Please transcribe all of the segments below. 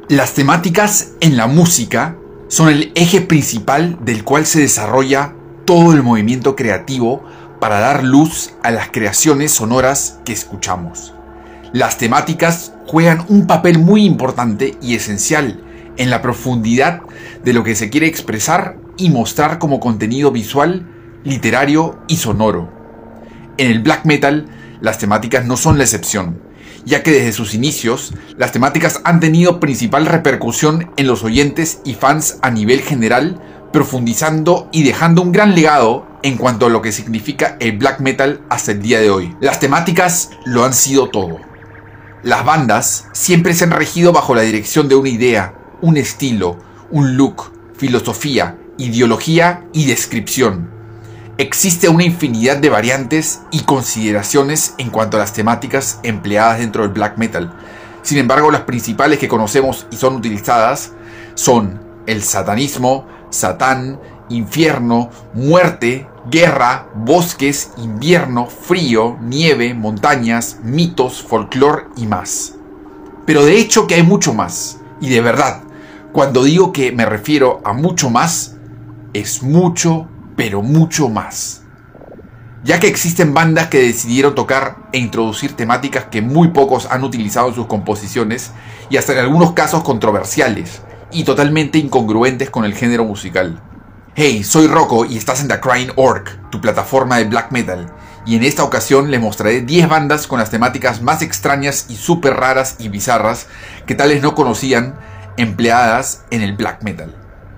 Las temáticas en la música son el eje principal del cual se desarrolla todo el movimiento creativo para dar luz a las creaciones sonoras que escuchamos. Las temáticas juegan un papel muy importante y esencial en la profundidad de lo que se quiere expresar y mostrar como contenido visual, literario y sonoro. En el black metal, las temáticas no son la excepción, ya que desde sus inicios, las temáticas han tenido principal repercusión en los oyentes y fans a nivel general, profundizando y dejando un gran legado en cuanto a lo que significa el black metal hasta el día de hoy. Las temáticas lo han sido todo. Las bandas siempre se han regido bajo la dirección de una idea, un estilo, un look, filosofía, ideología y descripción. Existe una infinidad de variantes y consideraciones en cuanto a las temáticas empleadas dentro del black metal. Sin embargo, las principales que conocemos y son utilizadas son el satanismo, Satán, infierno, muerte, guerra, bosques, invierno, frío, nieve, montañas, mitos, folclore y más. Pero de hecho que hay mucho más. Y de verdad, cuando digo que me refiero a mucho más, es mucho, pero mucho más. Ya que existen bandas que decidieron tocar e introducir temáticas que muy pocos han utilizado en sus composiciones y hasta en algunos casos controversiales y totalmente incongruentes con el género musical. Hey, soy Rocco y estás en The Crying Orc, tu plataforma de black metal, y en esta ocasión les mostraré 10 bandas con las temáticas más extrañas y súper raras y bizarras que tales no conocían empleadas en el black metal.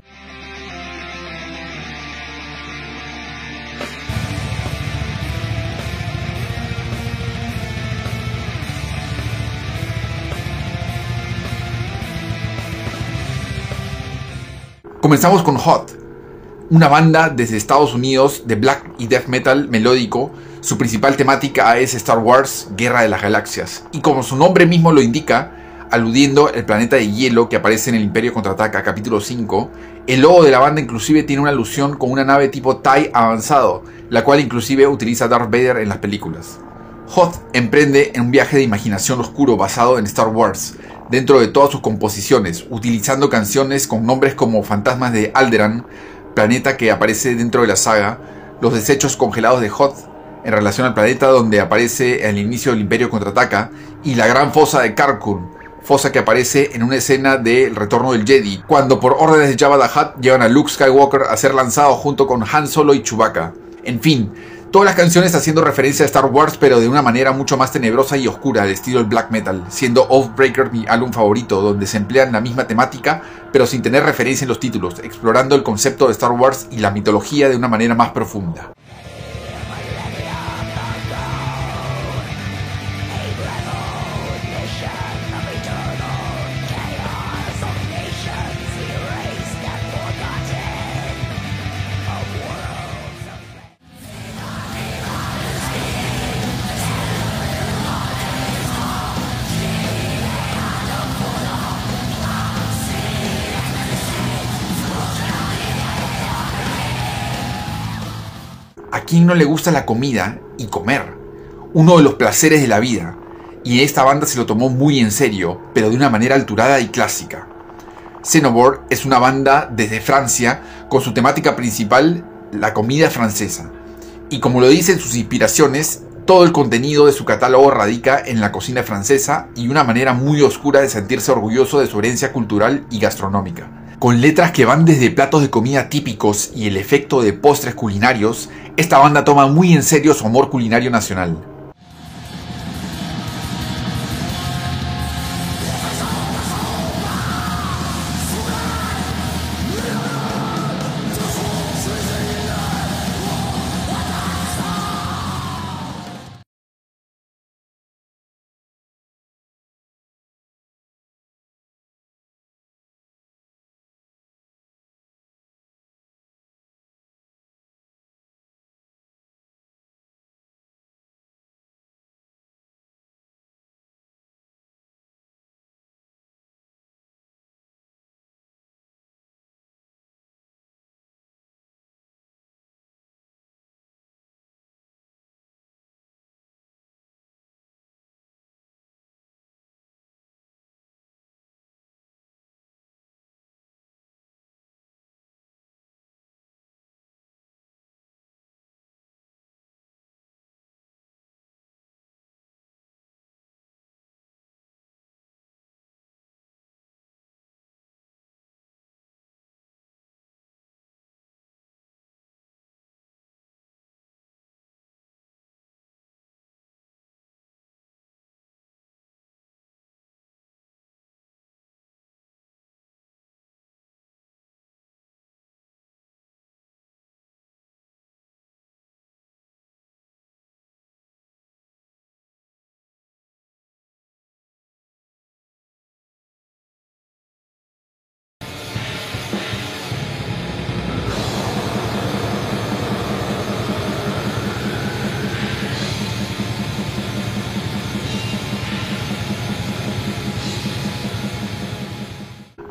Comenzamos con Hoth, una banda desde Estados Unidos de black y death metal melódico. Su principal temática es Star Wars, Guerra de las Galaxias, y como su nombre mismo lo indica, aludiendo al planeta de hielo que aparece en el Imperio Contraataca capítulo 5, el logo de la banda inclusive tiene una alusión con una nave tipo TIE avanzado, la cual inclusive utiliza Darth Vader en las películas. Hoth emprende en un viaje de imaginación oscuro basado en Star Wars, dentro de todas sus composiciones, utilizando canciones con nombres como Fantasmas de Alderaan, planeta que aparece dentro de la saga, los desechos congelados de Hoth en relación al planeta donde aparece al inicio del Imperio Contraataca, y la gran fosa de Carkoon, fosa que aparece en una escena de El Retorno del Jedi, cuando por órdenes de Jabba the Hutt llevan a Luke Skywalker a ser lanzado junto con Han Solo y Chewbacca. En fin, todas las canciones haciendo referencia a Star Wars, pero de una manera mucho más tenebrosa y oscura, al estilo del black metal, siendo Oathbreaker mi álbum favorito, donde se emplean la misma temática, pero sin tener referencia en los títulos, explorando el concepto de Star Wars y la mitología de una manera más profunda. ¿A quién no le gusta la comida y comer? Uno de los placeres de la vida. Y esta banda se lo tomó muy en serio, pero de una manera alturada y clásica. Xenobor es una banda desde Francia con su temática principal, la comida francesa. Y como lo dicen sus inspiraciones, todo el contenido de su catálogo radica en la cocina francesa y una manera muy oscura de sentirse orgulloso de su herencia cultural y gastronómica. Con letras que van desde platos de comida típicos y el efecto de postres culinarios, esta banda toma muy en serio su amor culinario nacional.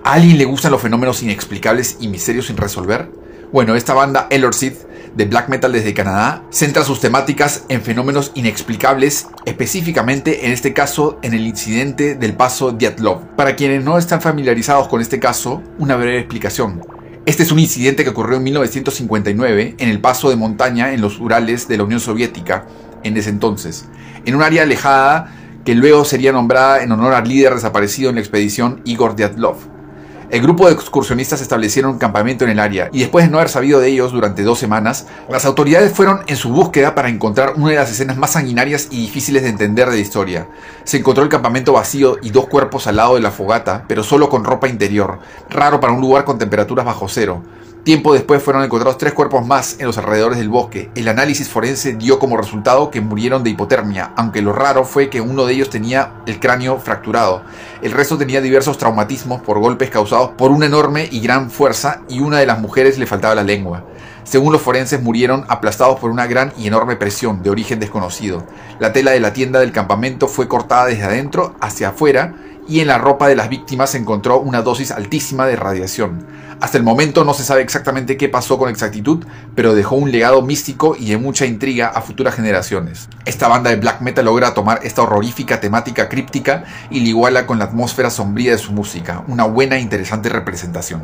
¿A alguien le gustan los fenómenos inexplicables y misterios sin resolver? Bueno, esta banda Elorcid de black metal desde Canadá centra sus temáticas en fenómenos inexplicables, específicamente en este caso en el incidente del paso Dyatlov. Para quienes no están familiarizados con este caso, una breve explicación. Este es un incidente que ocurrió en 1959 en el paso de montaña en los Urales de la Unión Soviética en ese entonces, en un área alejada que luego sería nombrada en honor al líder desaparecido en la expedición Igor Dyatlov. El grupo de excursionistas establecieron un campamento en el área y después de no haber sabido de ellos durante 2 semanas, las autoridades fueron en su búsqueda para encontrar una de las escenas más sanguinarias y difíciles de entender de la historia. Se encontró el campamento vacío y 2 cuerpos al lado de la fogata, pero solo con ropa interior, raro para un lugar con temperaturas bajo cero. Tiempo después fueron encontrados 3 cuerpos más en los alrededores del bosque. El análisis forense dio como resultado que murieron de hipotermia, aunque lo raro fue que uno de ellos tenía el cráneo fracturado. El resto tenía diversos traumatismos por golpes causados por una enorme y gran fuerza, y una de las mujeres le faltaba la lengua. Según los forenses, murieron aplastados por una gran y enorme presión de origen desconocido. La tela de la tienda del campamento fue cortada desde adentro hacia afuera, y en la ropa de las víctimas se encontró una dosis altísima de radiación. Hasta el momento no se sabe exactamente qué pasó con exactitud, pero dejó un legado místico y de mucha intriga a futuras generaciones. Esta banda de black metal logra tomar esta horrorífica temática críptica y la iguala con la atmósfera sombría de su música, una buena e interesante representación.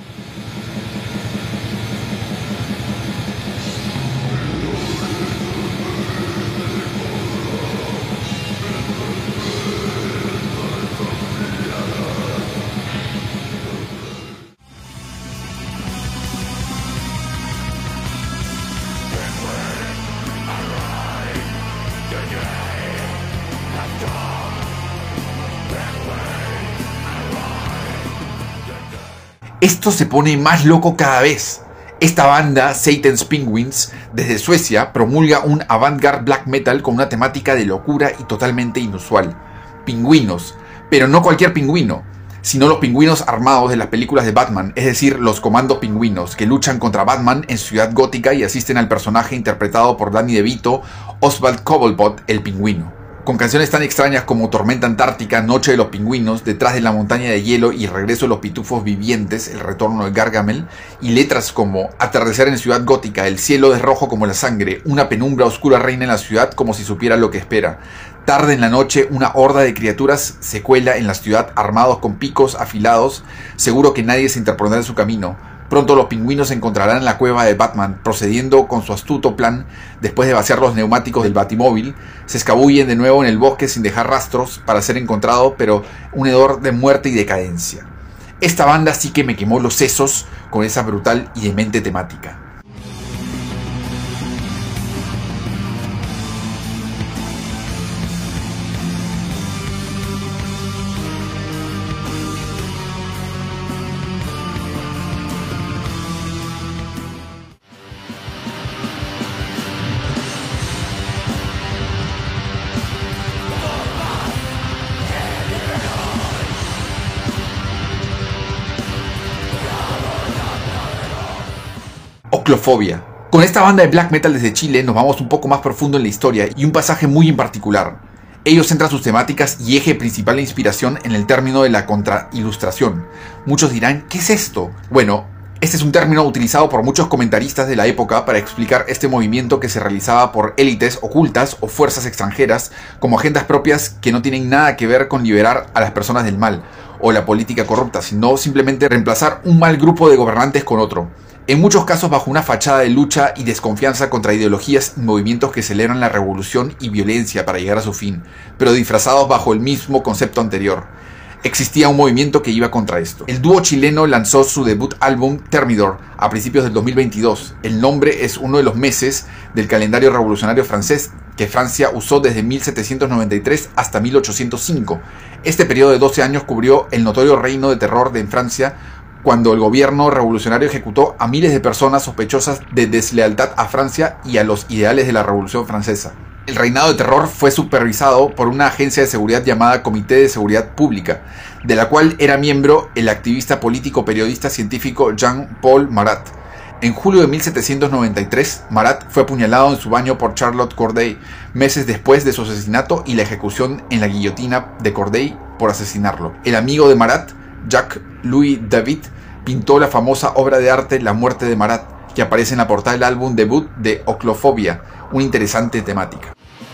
Esto se pone más loco cada vez. Esta banda, Satan's Penguins, desde Suecia, promulga un avant-garde black metal con una temática de locura y totalmente inusual. Pingüinos, pero no cualquier pingüino, sino los pingüinos armados de las películas de Batman, es decir, los comandos pingüinos, que luchan contra Batman en Ciudad Gótica y asisten al personaje interpretado por Danny DeVito, Oswald Cobblepot, el pingüino. Con canciones tan extrañas como Tormenta Antártica, Noche de los Pingüinos, Detrás de la Montaña de Hielo y Regreso de los Pitufos Vivientes, El Retorno de Gargamel, y letras como Atardecer en Ciudad Gótica, El cielo es rojo como la sangre, una penumbra oscura reina en la ciudad como si supiera lo que espera. Tarde en la noche, una horda de criaturas se cuela en la ciudad armados con picos afilados, seguro que nadie se interpondrá en su camino. Pronto los pingüinos se encontrarán en la cueva de Batman, procediendo con su astuto plan. Después de vaciar los neumáticos del batimóvil, se escabullen de nuevo en el bosque sin dejar rastros para ser encontrado, pero un hedor de muerte y decadencia. Esta banda sí que me quemó los sesos con esa brutal y demente temática. Oclofobia. Con esta banda de black metal desde Chile nos vamos un poco más profundo en la historia y un pasaje muy en particular. Ellos centran sus temáticas y eje principal de inspiración en el término de la contrailustración. Muchos dirán, ¿qué es esto? Bueno, este es un término utilizado por muchos comentaristas de la época para explicar este movimiento que se realizaba por élites ocultas o fuerzas extranjeras como agendas propias que no tienen nada que ver con liberar a las personas del mal o la política corrupta, sino simplemente reemplazar un mal grupo de gobernantes con otro. En muchos casos bajo una fachada de lucha y desconfianza contra ideologías y movimientos que celebran la revolución y violencia para llegar a su fin, pero disfrazados bajo el mismo concepto anterior. Existía un movimiento que iba contra esto. El dúo chileno lanzó su debut álbum Thermidor a principios del 2022. El nombre es uno de los meses del calendario revolucionario francés que Francia usó desde 1793 hasta 1805. Este periodo de 12 años cubrió el notorio reino de terror de Francia, cuando el gobierno revolucionario ejecutó a miles de personas sospechosas de deslealtad a Francia y a los ideales de la Revolución Francesa. El reinado de terror fue supervisado por una agencia de seguridad llamada Comité de Seguridad Pública, de la cual era miembro el activista político, periodista, científico Jean-Paul Marat. En julio de 1793, Marat fue apuñalado en su baño por Charlotte Corday, meses después de su asesinato y la ejecución en la guillotina de Corday por asesinarlo. El amigo de Marat, Jacques-Louis David pintó la famosa obra de arte La muerte de Marat, que aparece en la portada del álbum debut de Oclofobia, una interesante temática.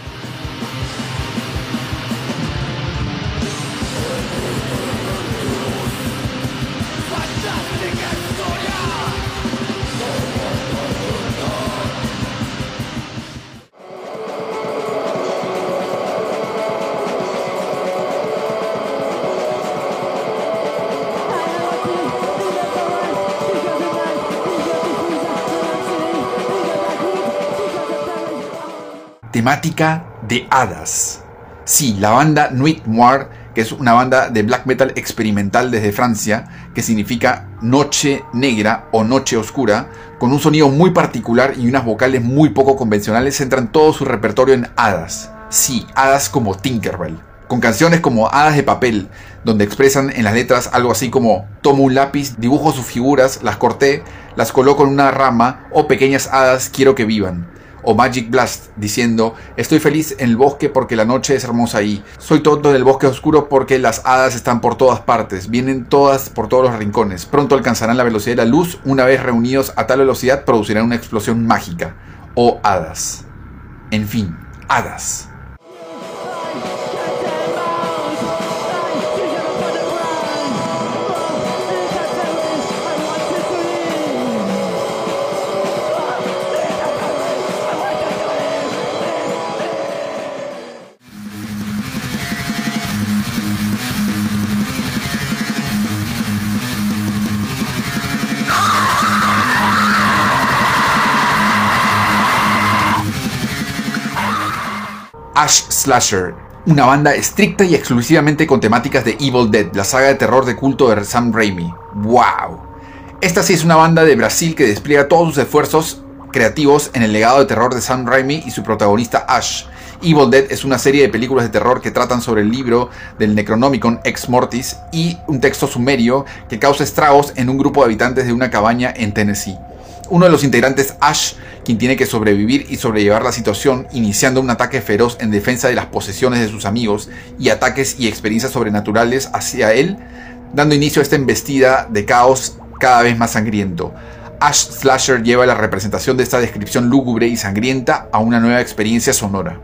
Temática de hadas. Sí, la banda Nuit Noire, que es una banda de black metal experimental desde Francia, que significa noche negra o noche oscura, con un sonido muy particular y unas vocales muy poco convencionales, centran todo su repertorio en hadas. Sí, hadas como Tinkerbell, con canciones como Hadas de papel, donde expresan en las letras algo así como: tomo un lápiz, dibujo sus figuras, las corté, las coloco en una rama, o pequeñas hadas quiero que vivan. O Magic Blast, diciendo: estoy feliz en el bosque porque la noche es hermosa ahí. Soy tonto en el bosque oscuro porque las hadas están por todas partes. Vienen todas por todos los rincones. Pronto alcanzarán la velocidad de la luz. Una vez reunidos a tal velocidad producirán una explosión mágica. O hadas. En fin, hadas. Ash Slasher, una banda estricta y exclusivamente con temáticas de Evil Dead, la saga de terror de culto de Sam Raimi. ¡Wow! Esta sí es una banda de Brasil que despliega todos sus esfuerzos creativos en el legado de terror de Sam Raimi y su protagonista Ash. Evil Dead es una serie de películas de terror que tratan sobre el libro del Necronomicon Ex Mortis y un texto sumerio que causa estragos en un grupo de habitantes de una cabaña en Tennessee. Uno de los integrantes, Ash, quien tiene que sobrevivir y sobrellevar la situación, iniciando un ataque feroz en defensa de las posesiones de sus amigos y ataques y experiencias sobrenaturales hacia él, dando inicio a esta embestida de caos cada vez más sangriento. Ash Slasher lleva la representación de esta descripción lúgubre y sangrienta a una nueva experiencia sonora.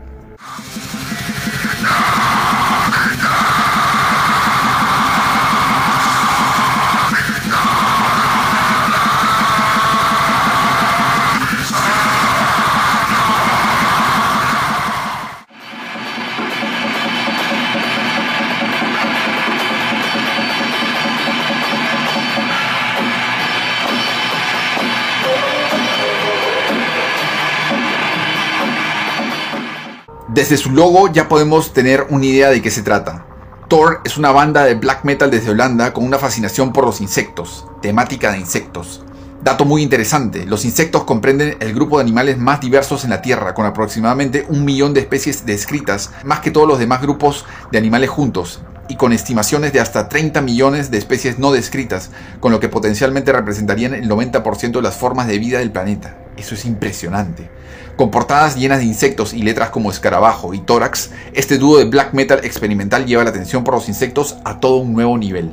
Desde su logo ya podemos tener una idea de qué se trata. Thor es una banda de black metal desde Holanda con una fascinación por los insectos, temática de insectos. Dato muy interesante, los insectos comprenden el grupo de animales más diversos en la Tierra, con aproximadamente 1 millón de especies descritas, más que todos los demás grupos de animales juntos, y con estimaciones de hasta 30 millones de especies no descritas, con lo que potencialmente representarían el 90% de las formas de vida del planeta. Eso es impresionante. Con portadas llenas de insectos y letras como escarabajo y tórax, este dúo de black metal experimental lleva la atención por los insectos a todo un nuevo nivel.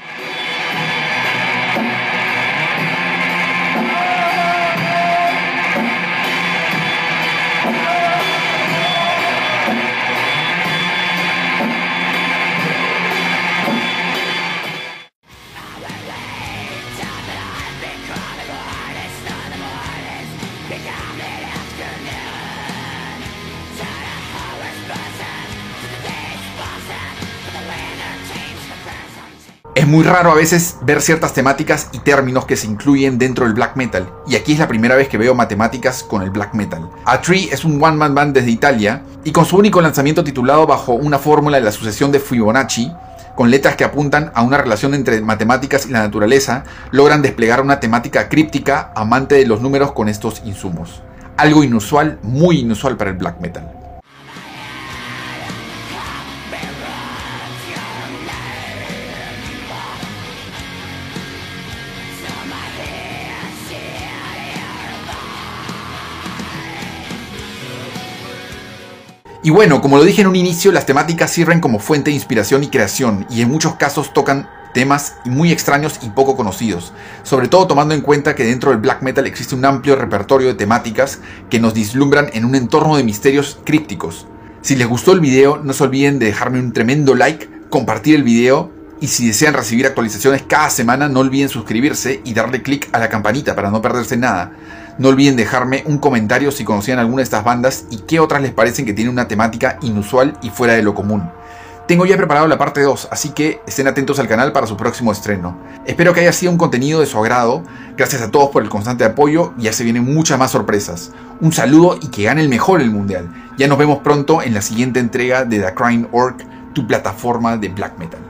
Es muy raro a veces ver ciertas temáticas y términos que se incluyen dentro del black metal, y aquí es la primera vez que veo matemáticas con el black metal. A Tree es un one-man band desde Italia, y con su único lanzamiento titulado bajo una fórmula de la sucesión de Fibonacci, con letras que apuntan a una relación entre matemáticas y la naturaleza, logran desplegar una temática críptica amante de los números con estos insumos. Algo inusual, muy inusual para el black metal. Y bueno, como lo dije en un inicio, las temáticas sirven como fuente de inspiración y creación, y en muchos casos tocan temas muy extraños y poco conocidos, sobre todo tomando en cuenta que dentro del black metal existe un amplio repertorio de temáticas que nos vislumbran en un entorno de misterios crípticos. Si les gustó el video, no se olviden de dejarme un tremendo like, compartir el video, y si desean recibir actualizaciones cada semana, no olviden suscribirse y darle click a la campanita para no perderse nada. No olviden dejarme un comentario si conocían alguna de estas bandas y qué otras les parecen que tienen una temática inusual y fuera de lo común. Tengo ya preparado la parte 2, así que estén atentos al canal para su próximo estreno. Espero que haya sido un contenido de su agrado. Gracias a todos por el constante apoyo, ya se vienen muchas más sorpresas. Un saludo y que gane el mejor el mundial. Ya nos vemos pronto en la siguiente entrega de The Crying Orc, tu plataforma de black metal.